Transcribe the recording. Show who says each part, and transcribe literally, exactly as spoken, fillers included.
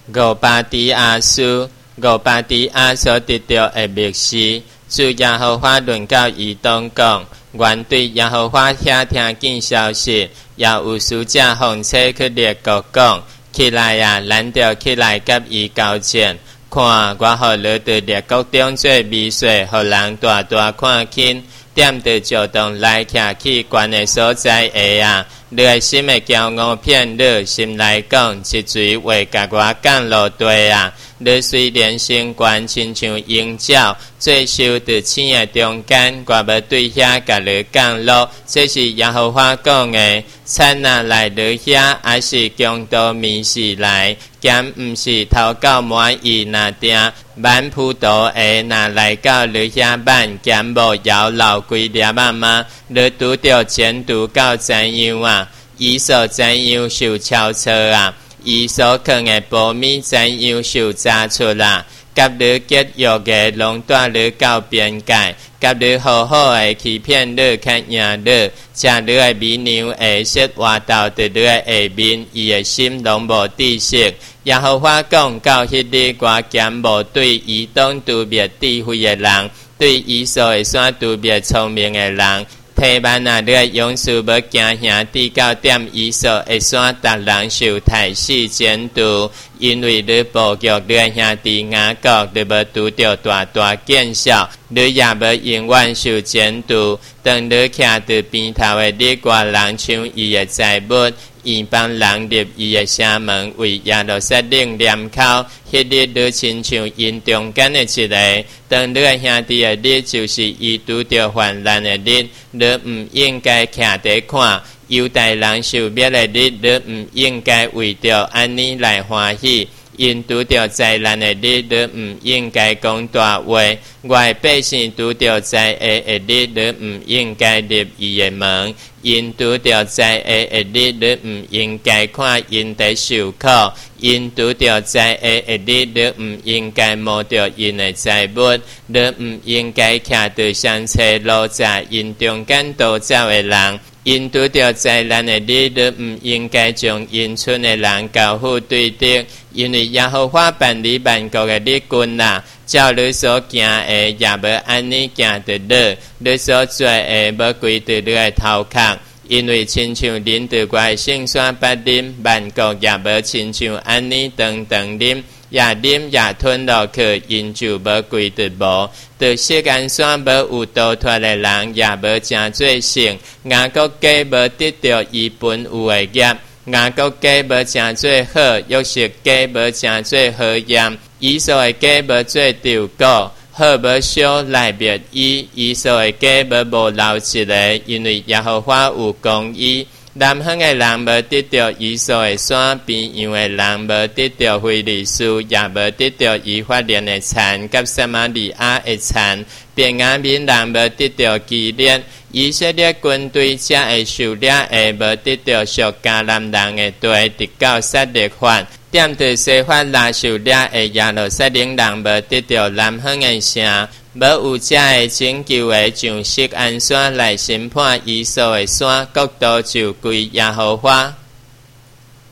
Speaker 1: 五巴底亚书，五巴底亚所得到的密示，主耶和华论到以东讲，原对耶和华遐听见消息，也有使者奉册去列国讲，起来啊，咱着起来甲伊交战。看我互你伫列国中做美术，互人大大看轻。点着就当来徛去悬的所在下啊！你的心的骄傲骗你，心来讲一嘴话甲我降落地啊！你虽然身悬亲像鹰鸟，最受伫星的中间，我要对遐甲你降落。这是耶和华讲的。产啊来你遐，还是强盗迷事来？兼毋是头到满意那定满葡萄的那来到你遐满，兼无摇老几粒啊吗？你拄着前途到怎样啊？伊所怎样受超车啊？伊所藏的苞米怎样受炸出啦？甲你结约的拢带你到边界，甲你好好的欺骗你，看赢你，将你的美娘会说话到伫你的下面，伊的心拢无知识。耶和华讲到迄日，我兼无对以东特别智慧的人，对以扫的山特别聪明的人。提曼啊，你的勇士要行兄弟到点以扫的山，逐人受太死前途，因为你暴虐你的兄弟雅各，你要拄着大大见效，你也要永远受前途。当你徛伫边头的你，外人抢伊的财物，伊帮人入伊的城门，为耶路撒冷念口。迄日你亲像因中间的一个，当你的兄弟的日，就是伊拄着患难的日，你毋应该徛伫看。犹大人受灭的日，你毋应该为着安尼来欢喜。因拄着灾难的日，你毋应该讲大话；外百姓拄着灾厄的日，你毋应该入伊的门。因拄着灾厄的日，你毋应该看因在受苦；因拄着灾厄的日，你毋应该摸着因的财物；你毋应该徛伫相车路窄因中间逃走的人。因拄着灾难的日，你毋应该将因村的人交付对敌，因为耶和华办理万国的日君啊，照你所行的，也要安尼行着你；你所做的，要归伫你的头壳。因为亲像恁伫我的圣山捌啉，万国也要亲像安尼长长啉。也啉也吞落去，因就无归得无。在世间山无有逃脱的人，也无真做成。雅各家无得到伊本有的业，雅各家无真做好，约瑟家无真做好验。以扫的家无做丢果，好无少来灭伊。以扫的家无无留一个，因为耶和华有公义。南方的人无得到以扫的山，边洋的人无得到非利士，也无得到以法莲的田，甲撒玛利亚的田。便雅悯人无得到基列，以色列军队才会受了的，无得到属迦南人的地，直到撒勒法。点对西法拉受了的耶路撒冷人无得到南方的城。无有遮的拯救的，从锡安山来审判以扫的山，国度就归耶和华。